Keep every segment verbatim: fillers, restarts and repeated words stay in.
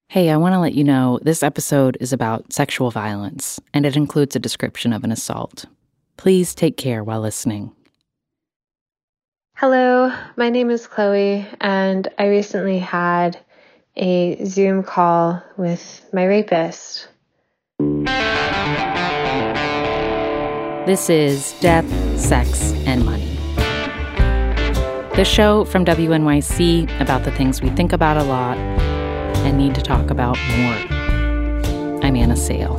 Hey, I want to let you know this episode is about sexual violence, and it includes a description of an assault. Please take care while listening. Hello, my name is Chloe, and I recently had a Zoom call with my rapist. This is Death, Sex, and Money, the show from W N Y C about the things we think about a lot and need to talk about more. I'm Anna Sale.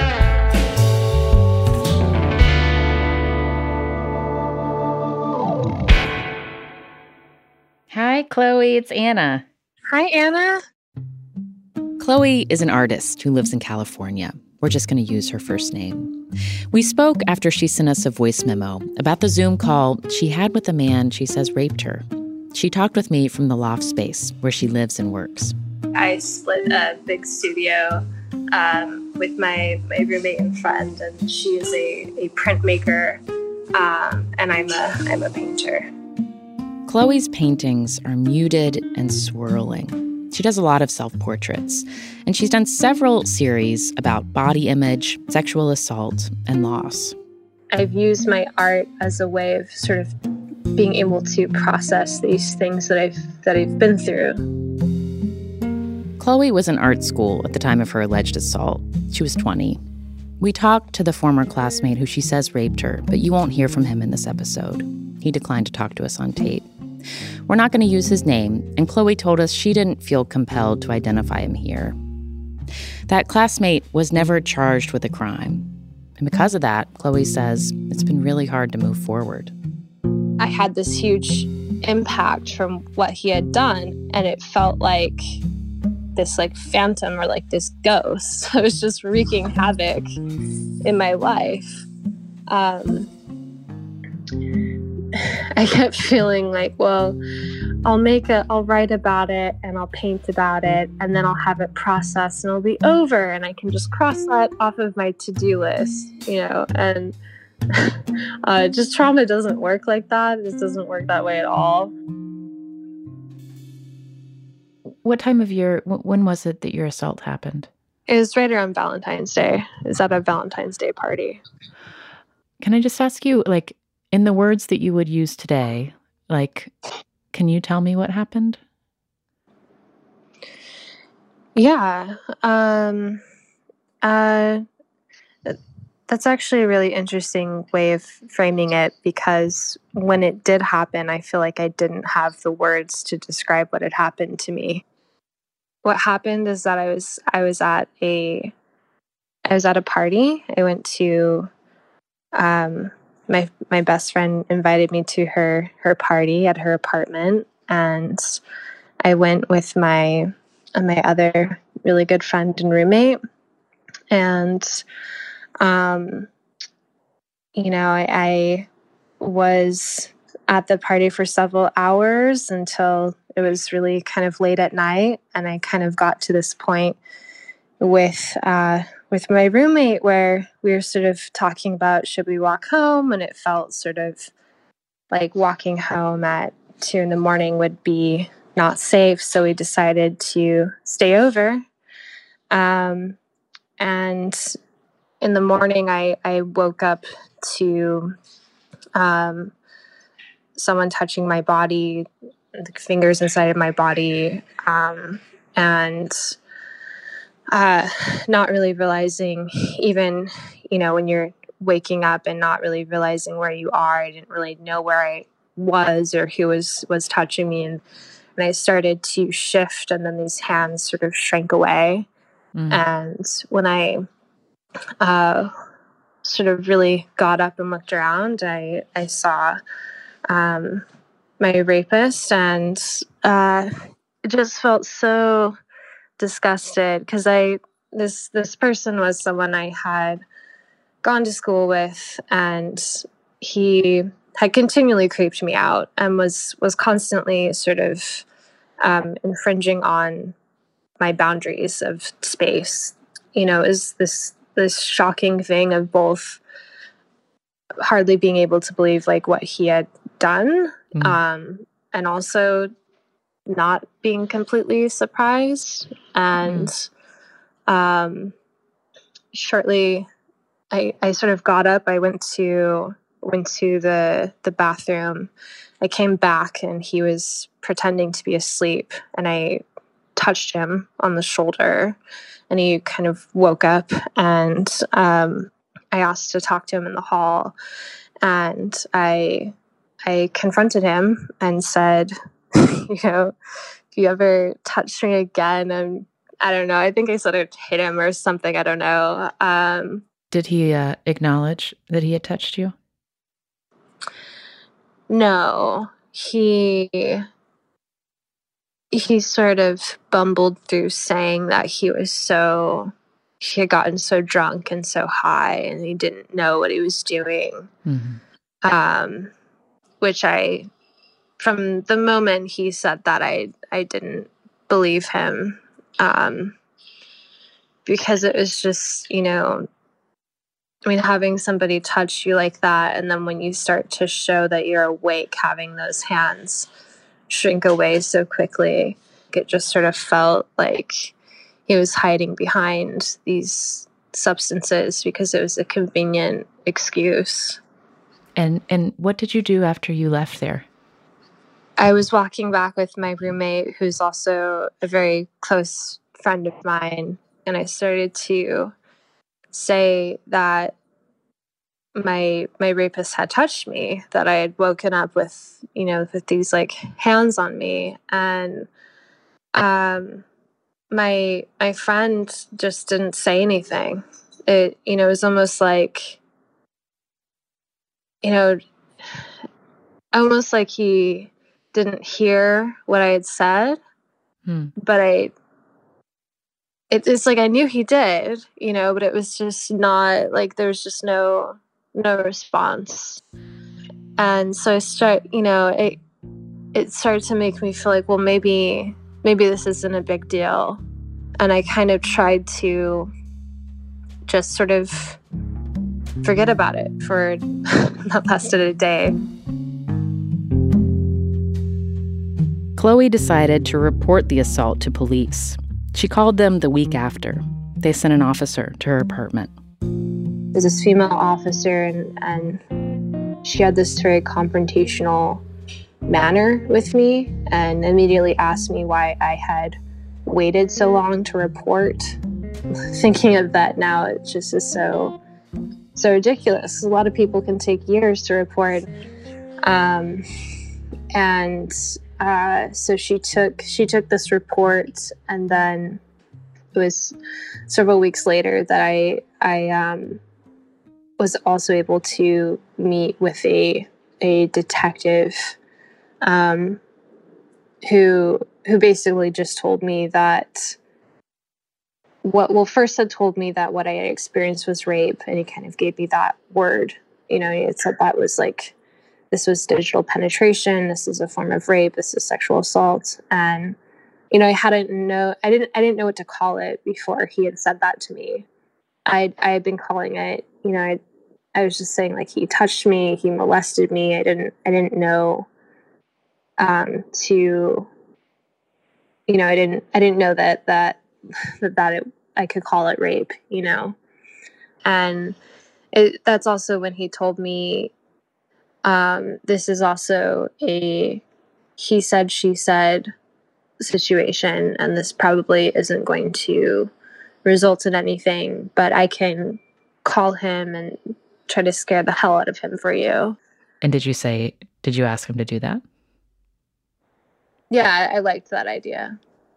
Hi, Chloe. It's Anna. Hi, Anna. Chloe is an artist who lives in California. We're just going to use her first name. We spoke after she sent us a voice memo about the Zoom call she had with a man she says raped her. She talked with me from the loft space where she lives and works. I split a big studio um, with my, my roommate and friend, and she is a, a printmaker, um, and I'm a I'm a painter. Chloe's paintings are muted and swirling. She does a lot of self-portraits, and she's done several series about body image, sexual assault, and loss. I've used my art as a way of sort of being able to process these things that I've that I've been through. Chloe was in art school at the time of her alleged assault. She was twenty. We talked to the former classmate who she says raped her, but you won't hear from him in this episode. He declined to talk to us on tape. We're not going to use his name, and Chloe told us she didn't feel compelled to identify him here. That classmate was never charged with a crime. And because of that, Chloe says it's been really hard to move forward. I had this huge impact from what he had done, and it felt like this like phantom or like this ghost. I was just wreaking havoc in my life. Um, I kept feeling like, well, I'll make a, I'll write about it and I'll paint about it, and then I'll have it processed and it'll be over, and I can just cross that off of my to-do list, you know. And uh, just trauma doesn't work like that. It doesn't work that way at all. What time of year, when was it that your assault happened? It was right around Valentine's Day. It was at a Valentine's Day party. Can I just ask you, like, in the words that you would use today, like, can you tell me what happened? Yeah. Um, uh, that's actually a really interesting way of framing it, because when it did happen, I feel like I didn't have the words to describe what had happened to me. What happened is that I was I was at a I was at a party. I went to um, my my best friend invited me to her her party at her apartment, and I went with my my other really good friend and roommate, and um, you know I, I was at the party for several hours until it was really kind of late at night, and I kind of got to this point with uh, with my roommate where we were sort of talking about, should we walk home? And it felt sort of like walking home at two in the morning would be not safe, so we decided to stay over. Um, and in the morning, I, I woke up to um, someone touching my body, the fingers inside of my body, um, and uh, not really realizing, even, you know, when you're waking up and not really realizing where you are, I didn't really know where I was or who was, was touching me. And, and I started to shift, and then these hands sort of shrank away. Mm. And when I uh, sort of really got up and looked around, I, I saw um, my rapist, and uh, it just felt so disgusted, because I this this person was someone I had gone to school with, and he had continually creeped me out and was was constantly sort of um, infringing on my boundaries of space. You know, is this this shocking thing of both hardly being able to believe like what he had done, mm. um, and also not being completely surprised. And mm. um, shortly, I, I sort of got up. I went to went to the the bathroom. I came back, and he was pretending to be asleep. And I touched him on the shoulder, and he kind of woke up. And um, I asked to talk to him in the hall, and I I confronted him and said, you know, if you ever touch me again, I'm, I don't know, I think I sort of hit him or something, I don't know. Um, Did he uh, acknowledge that he had touched you? No, he, he sort of bumbled through saying that he was so, he had gotten so drunk and so high and he didn't know what he was doing. Mm-hmm. Um, which I... From the moment he said that, I I didn't believe him, um, because it was just, you know, I mean, having somebody touch you like that, and then when you start to show that you're awake, having those hands shrink away so quickly, it just sort of felt like he was hiding behind these substances because it was a convenient excuse. And and what did you do after you left there? I was walking back with my roommate, who's also a very close friend of mine, and I started to say that my my rapist had touched me, that I had woken up with, you know, with these like hands on me, and um, my my friend just didn't say anything. It, you know, it was almost like, you know, almost like he didn't hear what I had said, hmm. but I, it, it's like I knew he did, you know, but it was just not, like, there was just no, no response. And so I start, you know, it, it started to make me feel like, well, maybe, maybe this isn't a big deal. And I kind of tried to just sort of forget about it for that lasted a day. Chloe decided to report the assault to police. She called them the week after. They sent an officer to her apartment. There's this female officer, and, and she had this very confrontational manner with me and immediately asked me why I had waited so long to report. Thinking of that now, it just is so, so ridiculous. A lot of people can take years to report. Um, and... Uh, so she took she took this report, and then it was several weeks later that I I um, was also able to meet with a a detective um, who who basically just told me that what well first had told me that what I had experienced was rape, and he kind of gave me that word. You know, it said that was like, this was digital penetration. This is a form of rape. This is sexual assault. And, you know, I hadn't know, I didn't, I didn't know what to call it before he had said that to me. I, I had been calling it, you know, I, I was just saying like, he touched me, he molested me. I didn't, I didn't know, um, to, you know, I didn't, I didn't know that, that, that, that it, I could call it rape, you know? And it, that's also when he told me, Um, this is also a he said, she said situation, and this probably isn't going to result in anything, but I can call him and try to scare the hell out of him for you. And did you say, did you ask him to do that? Yeah, I liked that idea.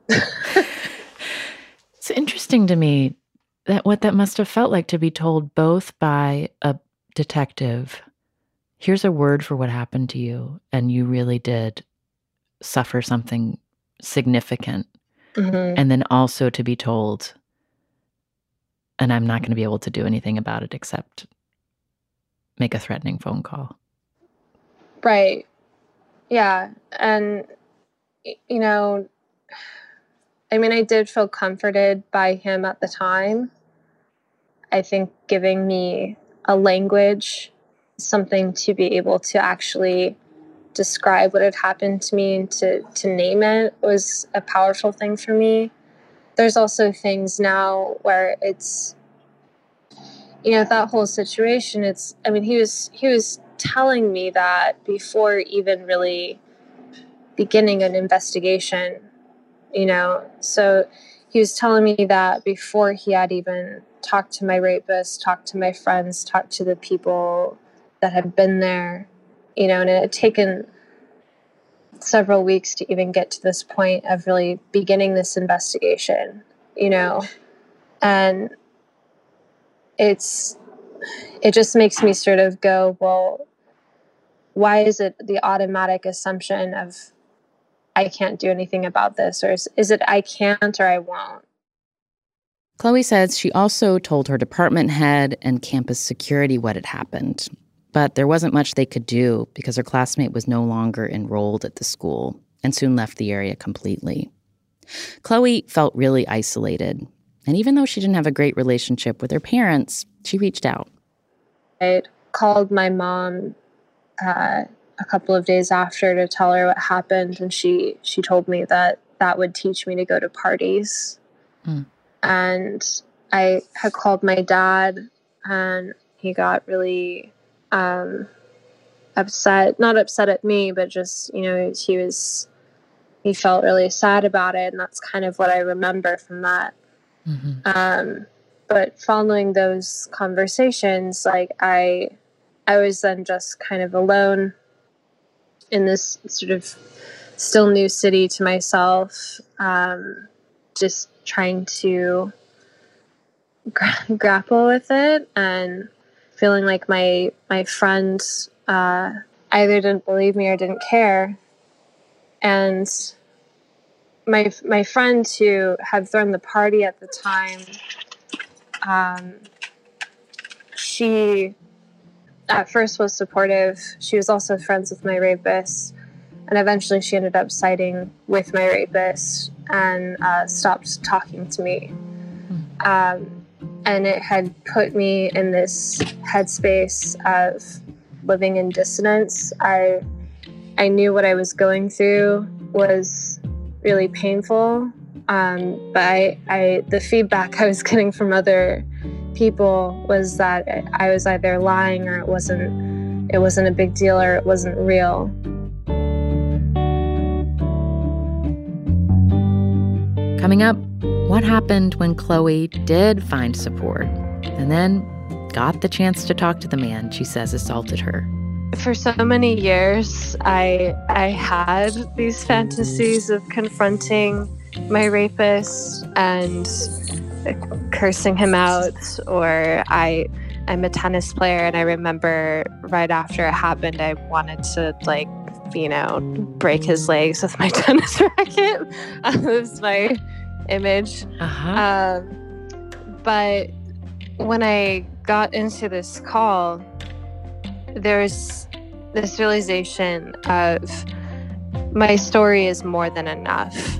It's interesting to me that what that must have felt like to be told both by a detective, here's a word for what happened to you, and you really did suffer something significant. Mm-hmm. And then also to be told, and I'm not going to be able to do anything about it except make a threatening phone call. Right. Yeah. And, you know, I mean, I did feel comforted by him at the time. I think giving me a language, something to be able to actually describe what had happened to me and to, to name it was a powerful thing for me. There's also things now where it's, you know, that whole situation, it's, I mean, he was, he was telling me that before even really beginning an investigation, you know, so he was telling me that before he had even talked to my rapist, talked to my friends, talked to the people that had been there, you know, and it had taken several weeks to even get to this point of really beginning this investigation, you know, and it's, it just makes me sort of go, well, why is it the automatic assumption of I can't do anything about this? Or is, is it I can't or I won't? Chloe says she also told her department head and campus security what had happened. But there wasn't much they could do because her classmate was no longer enrolled at the school and soon left the area completely. Chloe felt really isolated. And even though she didn't have a great relationship with her parents, she reached out. I called my mom uh, a couple of days after to tell her what happened, and she, she told me that that would teach me to go to parties. Mm. And I had called my dad, and he got really um, upset. Not upset at me, but just, you know, he was, he felt really sad about it, and that's kind of what I remember from that. Mm-hmm. Um, but following those conversations, like I, I was then just kind of alone in this sort of still new city to myself, um, just trying to gra- grapple with it and feeling like my, my friends, uh, either didn't believe me or didn't care. And my, my friend who had thrown the party at the time, um, she at first was supportive. She was also friends with my rapist. And eventually she ended up siding with my rapist and uh, stopped talking to me. Um, and it had put me in this headspace of living in dissonance. I I knew what I was going through was really painful. Um, but I, I, the feedback I was getting from other people was that I was either lying or it wasn't, it wasn't a big deal or it wasn't real. Coming up, what happened when Chloe did find support and then got the chance to talk to the man she says assaulted her? For so many years, I I had these fantasies of confronting my rapist and cursing him out, or I I'm a tennis player, and I remember right after it happened, I wanted to, like, you know, break his legs with my tennis racket. That was my image. Uh-huh. Um, but when I got into this call, there's this realization of my story is more than enough.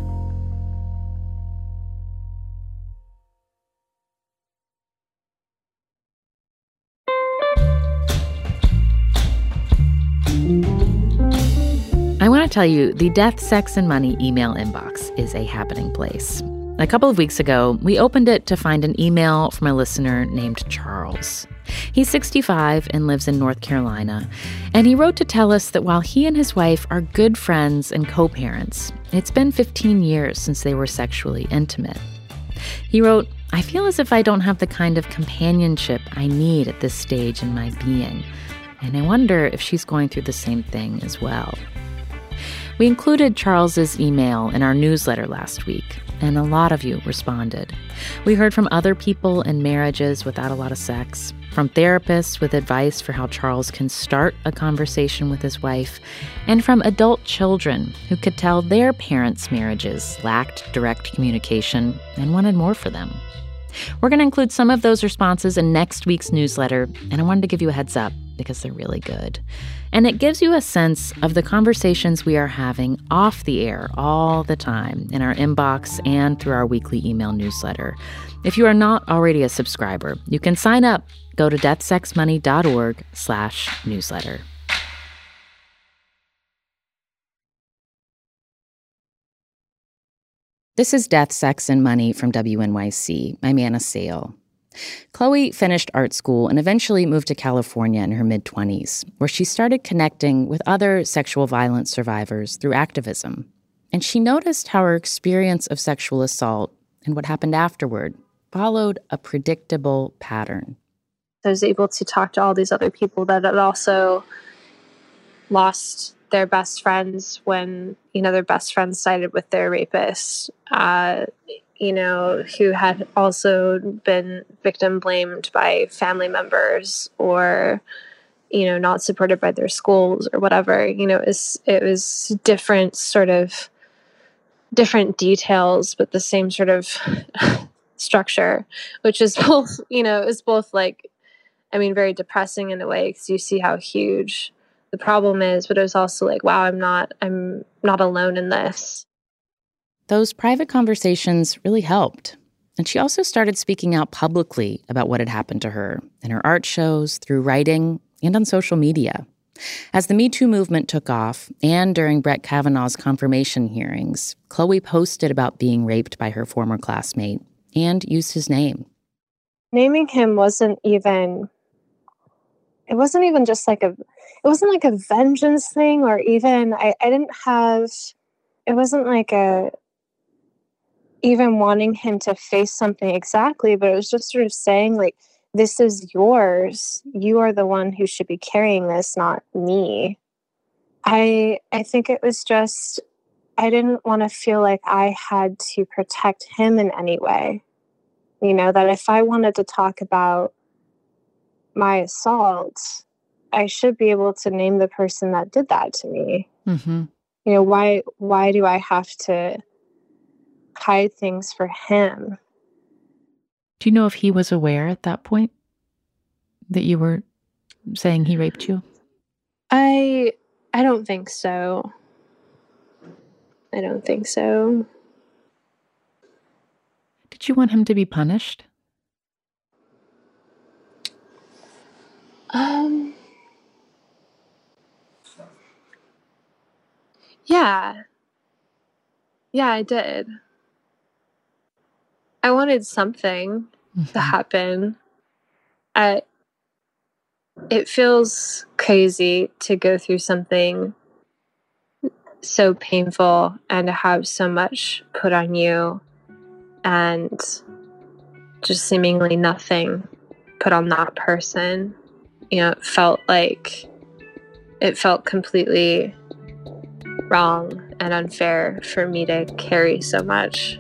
I want to tell you, the Death, Sex, and Money email inbox is a happening place. A couple of weeks ago, we opened it to find an email from a listener named Charles. He's sixty-five and lives in North Carolina, and he wrote to tell us that while he and his wife are good friends and co-parents, it's been fifteen years since they were sexually intimate. He wrote, "I feel as if I don't have the kind of companionship I need at this stage in my being, and I wonder if she's going through the same thing as well." We included Charles's email in our newsletter last week, and a lot of you responded. We heard from other people in marriages without a lot of sex, from therapists with advice for how Charles can start a conversation with his wife, and from adult children who could tell their parents' marriages lacked direct communication and wanted more for them. We're going to include some of those responses in next week's newsletter, and I wanted to give you a heads up because they're really good. And it gives you a sense of the conversations we are having off the air all the time in our inbox and through our weekly email newsletter. If you are not already a subscriber, you can sign up. Go to death sex money dot org slash newsletter. This is Death, Sex, and Money from W N Y C. I'm Anna Sale. Chloe finished art school and eventually moved to California in her mid-twenties, where she started connecting with other sexual violence survivors through activism. And she noticed how her experience of sexual assault and what happened afterward followed a predictable pattern. I was able to talk to all these other people that had also lost their best friends when, you know, their best friends sided with their rapist, uh, you know, who had also been victim blamed by family members or, you know, not supported by their schools or whatever. You know, it was, it was different sort of, different details, but the same sort of structure, which is both, you know, is both like, I mean, very depressing in a way because you see how huge the problem is, but it was also like, wow, I'm not, I'm not alone in this. Those private conversations really helped. And she also started speaking out publicly about what had happened to her in her art shows, through writing, and on social media. As the Me Too movement took off, and during Brett Kavanaugh's confirmation hearings, Chloe posted about being raped by her former classmate and used his name. Naming him wasn't even, it wasn't even just like a, it wasn't like a vengeance thing or even, I, I didn't have, it wasn't like a, even wanting him to face something exactly, but it was just sort of saying like, this is yours. You are the one who should be carrying this, not me. I I think it was just, I didn't want to feel like I had to protect him in any way. You know, that if I wanted to talk about my assault, I should be able to name the person that did that to me. Mm-hmm. You know, why why do I have to hide things for him? Do you know if he was aware at that point that you were saying he raped you? I I don't think so. I don't think so. Did you want him to be punished? Um. Yeah. Yeah, I did. I wanted something mm-hmm. to happen. I, it feels crazy to go through something so painful and to have so much put on you and just seemingly nothing put on that person. You know, it felt like it felt completely wrong and unfair for me to carry so much.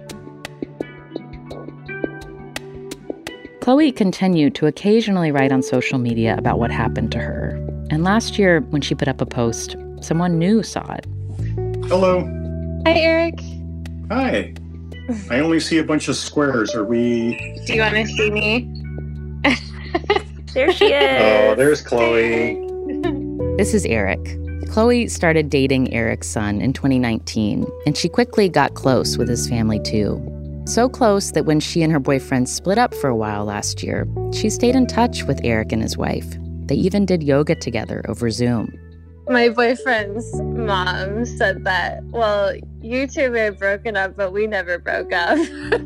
Chloe continued to occasionally write on social media about what happened to her. And last year, when she put up a post, someone new saw it. Hello. Hi, Eric. Hi. I only see a bunch of squares. Are we... Do you want to see me? There she is. Oh, there's Chloe. This is Eric. Chloe started dating Eric's son in twenty nineteen, and she quickly got close with his family, too. So close that when she and her boyfriend split up for a while last year, she stayed in touch with Eric and his wife. They even did yoga together over Zoom. My boyfriend's mom said that, well, you two were broken up, but we never broke up.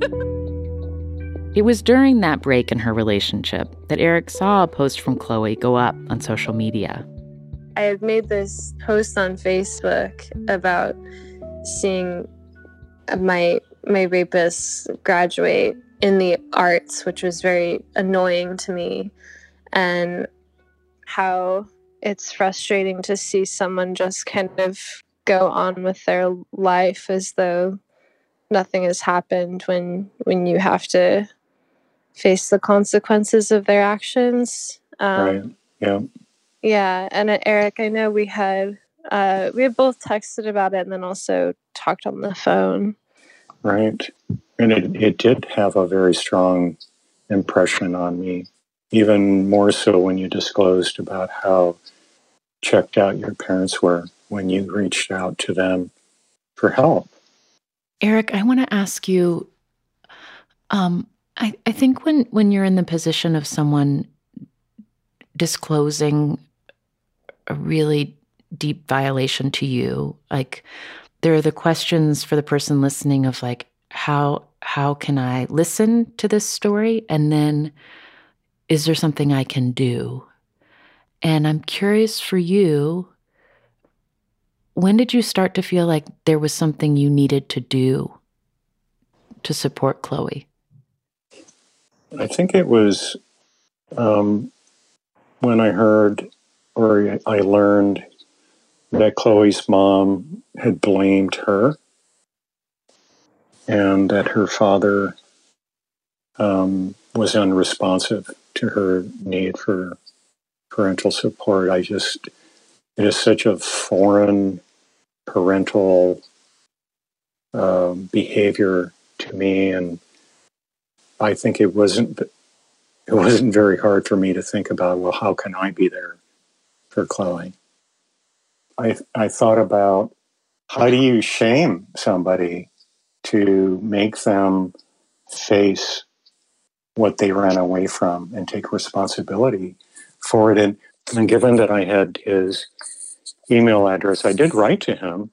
It was during that break in her relationship that Eric saw a post from Chloe go up on social media. I had made this post on Facebook about seeing my my rapist graduate in the arts, which was very annoying to me, and how it's frustrating to see someone just kind of go on with their life as though nothing has happened when when you have to face the consequences of their actions. Um, right. Yeah. Yeah. And uh, Eric, I know we had uh, we had both texted about it and then also talked on the phone. Right. And it, it did have a very strong impression on me, even more so when you disclosed about how checked out your parents were when you reached out to them for help. Eric, I want to ask you, um, I, I think when, when you're in the position of someone disclosing a really deep violation to you, like there are the questions for the person listening of like, how how can I listen to this story? And then is there something I can do? And I'm curious for you, when did you start to feel like there was something you needed to do to support Chloe? I think it was um, when I heard or I learned that Chloe's mom had blamed her and that her father um, was unresponsive to her need for parental support. I just, it is such a foreign parental uh, behavior to me, and I think it wasn't it wasn't very hard for me to think about, well, how can I be there for Chloe? I I thought about, how do you shame somebody to make them face what they ran away from and take responsibility for it? And, and given that I had his email address, I did write to him,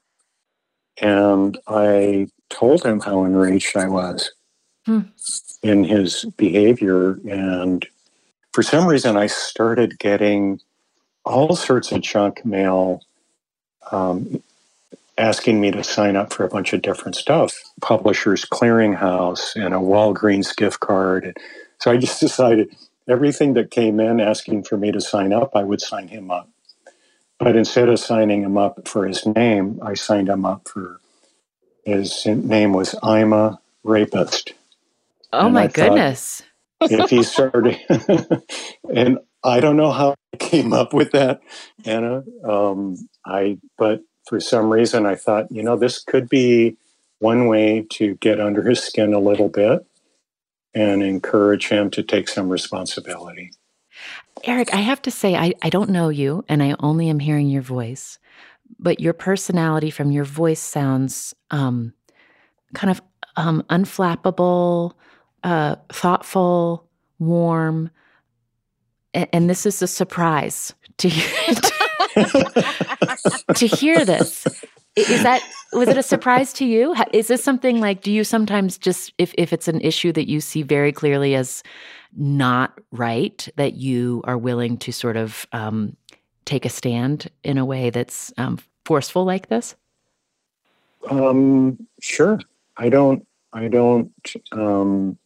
and I told him how enraged I was hmm. in his behavior. And for some reason, I started getting all sorts of junk mail um, asking me to sign up for a bunch of different stuff, Publishers Clearinghouse and a Walgreens gift card. So I just decided everything that came in asking for me to sign up, I would sign him up. But instead of signing him up for his name, I signed him up for, his name was I'm a Rapist. Oh, and my I goodness. If he started, and I don't know how I came up with that, Anna. Um, I, but for some reason I thought, you know, this could be one way to get under his skin a little bit and encourage him to take some responsibility. Eric, I have to say, I, I don't know you, and I only am hearing your voice, but your personality from your voice sounds um, kind of um, unflappable, uh, thoughtful, warm, and, and this is a surprise to hear, to, to hear this. Is that, was it a surprise to you? Is this something like, do you sometimes just, if, if it's an issue that you see very clearly as not right, that you are willing to sort of um, take a stand in a way that's um, forceful like this? Um, sure. I don't, I don't, um,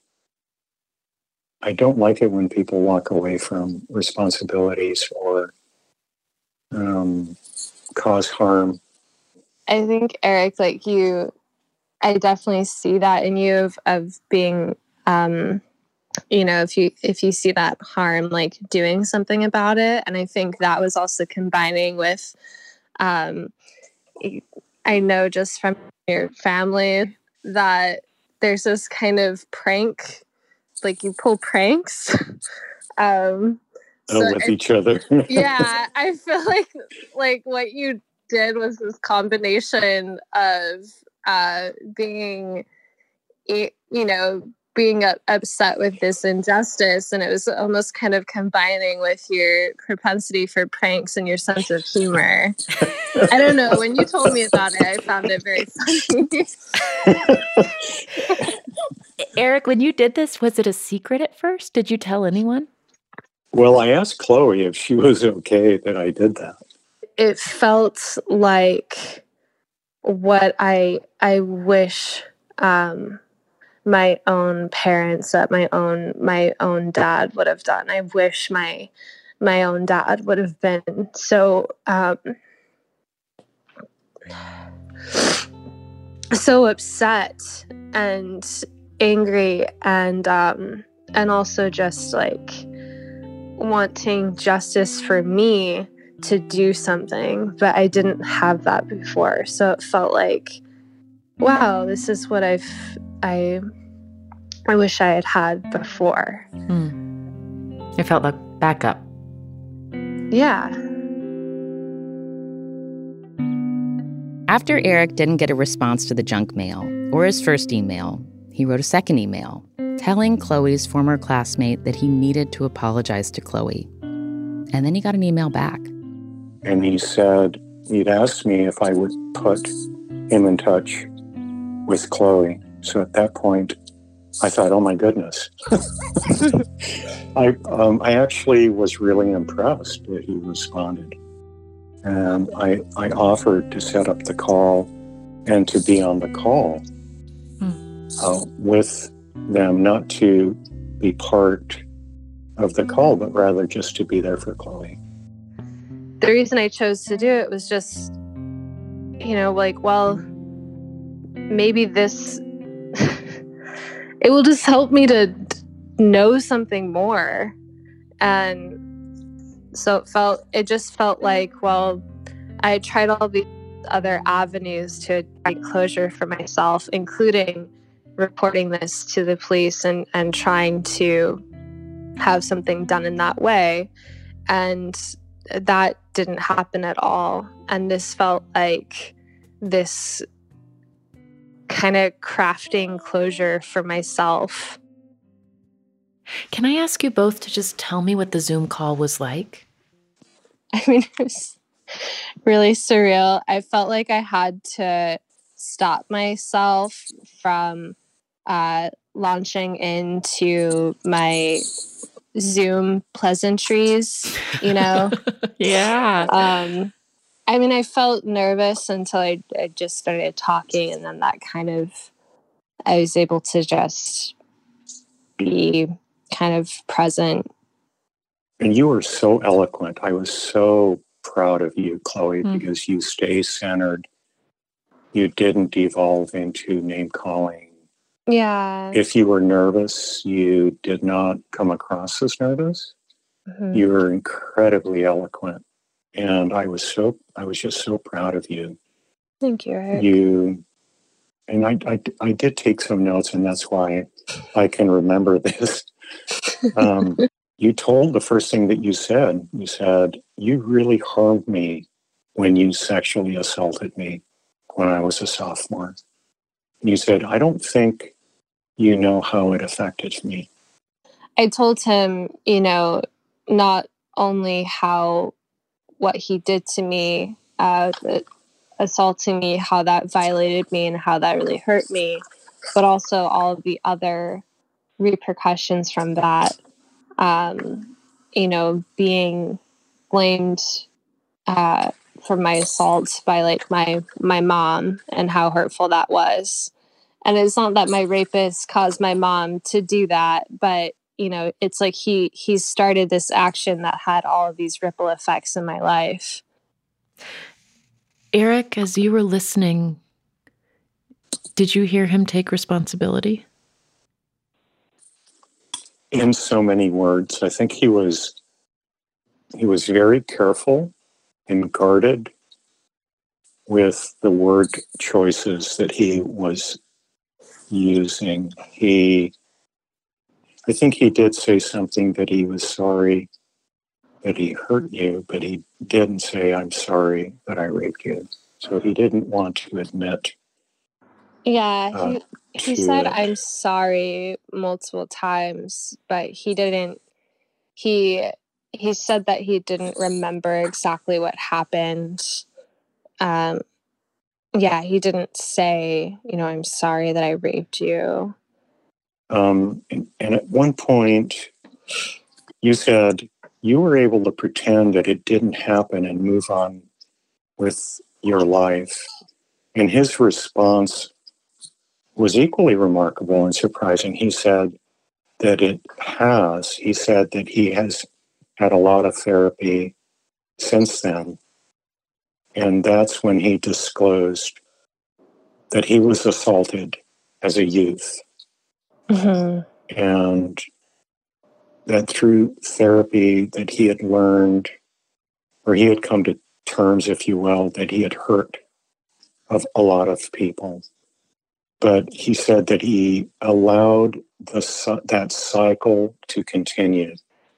I don't like it when people walk away from responsibilities or um, cause harm. I think, Eric, like you, I definitely see that in you of, of being, um, you know, if you if you see that harm, like doing something about it. And I think that was also combining with, um, I know just from your family that there's this kind of prank, like you pull pranks. um, oh, so with I, each other. Yeah, I feel like like what you did was this combination of uh, being, you know, being upset with this injustice, and it was almost kind of combining with your propensity for pranks and your sense of humor. I don't know. When you told me about it, I found it very funny. Eric, when you did this, was it a secret at first? Did you tell anyone? Well, I asked Chloe if she was okay that I did that. It felt like what I I wish um, my own parents, that my own my own dad would have done. I wish my my own dad would have been so um, so upset and angry, and um, and also just like wanting justice for me to do something, but I didn't have that before. So it felt like, wow, this is what I've I I wish I had had before. Hmm. It felt like backup. Yeah. After Eric didn't get a response to the junk mail or his first email, he wrote a second email telling Chloe's former classmate that he needed to apologize to Chloe. And then he got an email back. And he said he'd asked me if I would put him in touch with Chloe. So at that point, I thought, oh my goodness. I um, I actually was really impressed that he responded. And I, I offered to set up the call and to be on the call mm. uh, with them, not to be part of the call, but rather just to be there for Chloe. The reason I chose to do it was just, you know, like, well, maybe this, it will just help me to know something more. And so it felt, it just felt like, well, I tried all these other avenues to find closure for myself, including reporting this to the police and, and trying to have something done in that way. And that didn't happen at all. And this felt like this kind of crafting closure for myself. Can I ask you both to just tell me what the Zoom call was like? I mean, it was really surreal. I felt like I had to stop myself from uh, launching into my Zoom pleasantries, you know? Yeah. Um, I mean, I felt nervous until I, I just started talking, and then that kind of, I was able to just be kind of present. And you were so eloquent. I was so proud of you, Chloe, mm. because you stay centered. You didn't devolve into name calling. Yeah. If you were nervous, you did not come across as nervous. Mm-hmm. You were incredibly eloquent. And I was so, I was just so proud of you. Thank you, Eric. You, and I, I, I did take some notes, and that's why I can remember this. Um, you told the first thing that you said, you said, you really harmed me when you sexually assaulted me when I was a sophomore. And you said, I don't think you know how it affected me. I told him, you know, not only how what he did to me, uh, assaulting me, how that violated me and how that really hurt me, but also all of the other repercussions from that. Um, you know, being blamed uh, for my assault by like my my mom and how hurtful that was. And it's not that my rapist caused my mom to do that, but you know, it's like he he started this action that had all of these ripple effects in my life. Eric, as you were listening, did you hear him take responsibility? In so many words. I think he was he was very careful and guarded with the word choices that he was using. He I think he did say something that he was sorry that he hurt you, but he didn't say, I'm sorry that I raped you. So he didn't want to admit. Yeah, he, uh, he said, it. I'm sorry multiple times, but he didn't, he, he said that he didn't remember exactly what happened. Um, yeah, he didn't say, you know, I'm sorry that I raped you. Um, and, and at one point, you said you were able to pretend that it didn't happen and move on with your life. And his response was equally remarkable and surprising. He said that it has. He said that he has had a lot of therapy since then. And that's when he disclosed that he was assaulted as a youth. Mm-hmm. And that through therapy that he had learned, or he had come to terms, if you will, that he had hurt of a lot of people. But he said that he allowed the, that cycle to continue.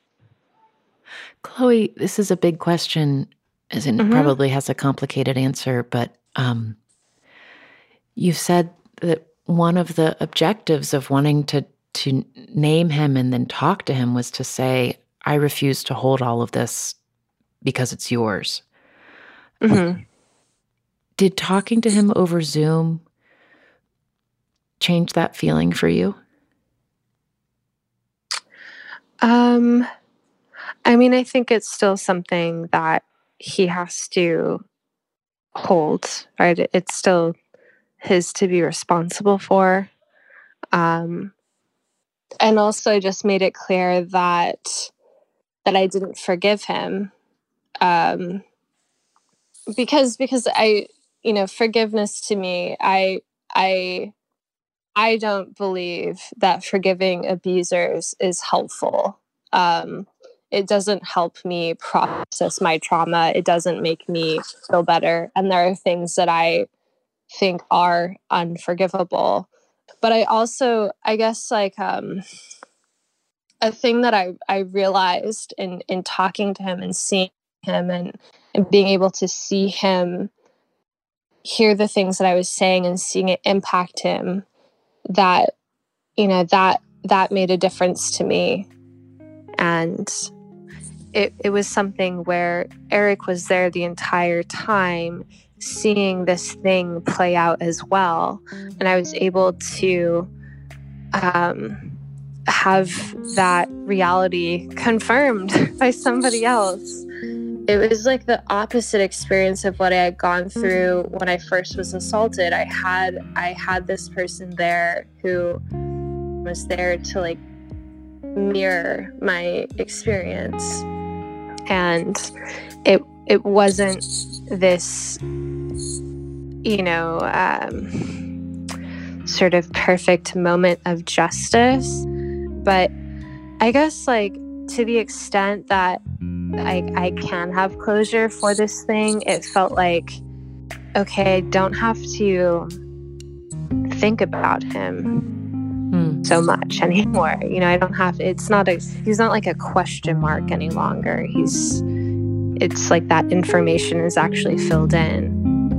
Chloe, this is a big question, as it mm-hmm. probably has a complicated answer, but um, you've said that one of the objectives of wanting to, to name him and then talk to him was to say, I refuse to hold all of this because it's yours. Mm-hmm. Did talking to him over Zoom change that feeling for you? Um, I mean, I think it's still something that he has to hold, right? It's still his to be responsible for. Um, and also just made it clear that that I didn't forgive him. Um, because because I, you know, forgiveness to me, I I I don't believe that forgiving abusers is helpful. Um, it doesn't help me process my trauma. It doesn't make me feel better. And there are things that I think are unforgivable. But I also, I guess, like um, a thing that I, I realized in, in talking to him and seeing him and, and being able to see him hear the things that I was saying and seeing it impact him, that, you know, that that made a difference to me. And it it was something where Eric was there the entire time, seeing this thing play out as well. And I was able to um, have that reality confirmed by somebody else. It was like the opposite experience of what I had gone through when I first was assaulted. I had I had this person there who was there to like mirror my experience. And it it wasn't this, you know, um, sort of perfect moment of justice. But I guess, like, to the extent that I, I can have closure for this thing, it felt like, okay, I don't have to think about him mm. so much anymore. You know, I don't have, it's not a, he's not like a question mark any longer. He's, it's like that information is actually filled in.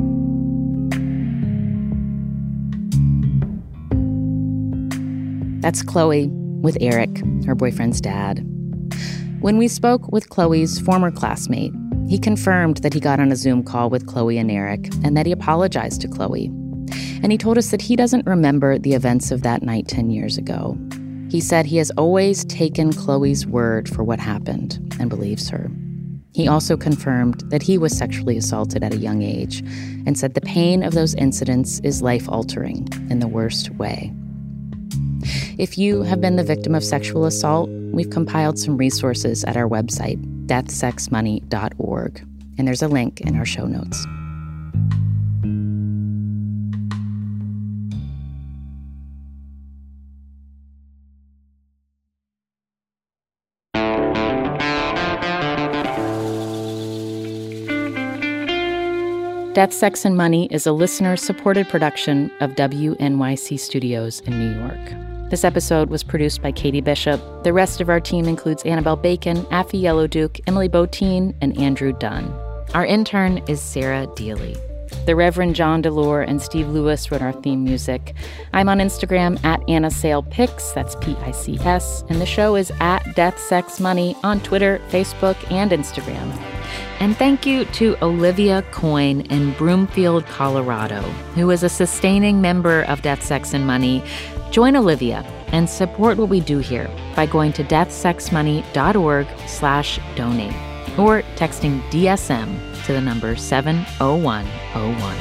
That's Chloe with Eric, her boyfriend's dad. When we spoke with Chloe's former classmate, he confirmed that he got on a Zoom call with Chloe and Eric and that he apologized to Chloe. And he told us that he doesn't remember the events of that night ten years ago. He said he has always taken Chloe's word for what happened and believes her. He also confirmed that he was sexually assaulted at a young age and said the pain of those incidents is life-altering in the worst way. If you have been the victim of sexual assault, we've compiled some resources at our website, death sex money dot org, and there's a link in our show notes. Death, Sex, and Money is a listener-supported production of W N Y C Studios in New York. This episode was produced by Katie Bishop. The rest of our team includes Annabelle Bacon, Affy Yellowduke, Emily Botine, and Andrew Dunn. Our intern is Sarah Deely. The Reverend John DeLore and Steve Lewis wrote our theme music. I'm on Instagram at Anna Sale Pics, that's P I C S, and the show is at Death, Sex, Money on Twitter, Facebook, and Instagram. And thank you to Olivia Coyne in Broomfield, Colorado, who is a sustaining member of Death, Sex, and Money. Join Olivia and support what we do here by going to death sex money dot org slash donate or texting D S M to the number seven oh one oh one.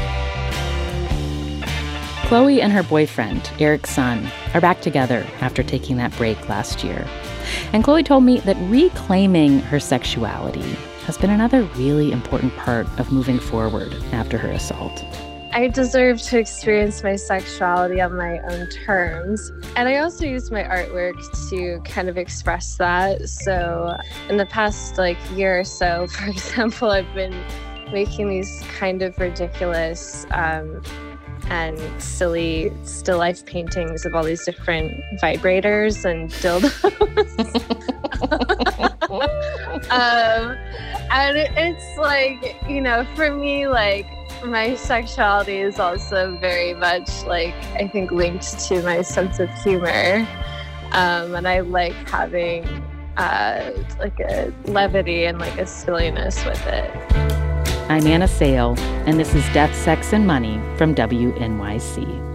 Chloe and her boyfriend, Eric Sun, are back together after taking that break last year. And Chloe told me that reclaiming her sexuality has been another really important part of moving forward after her assault. I deserve to experience my sexuality on my own terms. And I also use my artwork to kind of express that. So in the past like year or so, for example, I've been making these kind of ridiculous um, and silly still life paintings of all these different vibrators and dildos. um, and it's like, you know, for me, like, my sexuality is also very much, like, I think linked to my sense of humor. Um, and I like having uh, like a levity and like a silliness with it. I'm Anna Sale, and this is Death, Sex, and Money from W N Y C.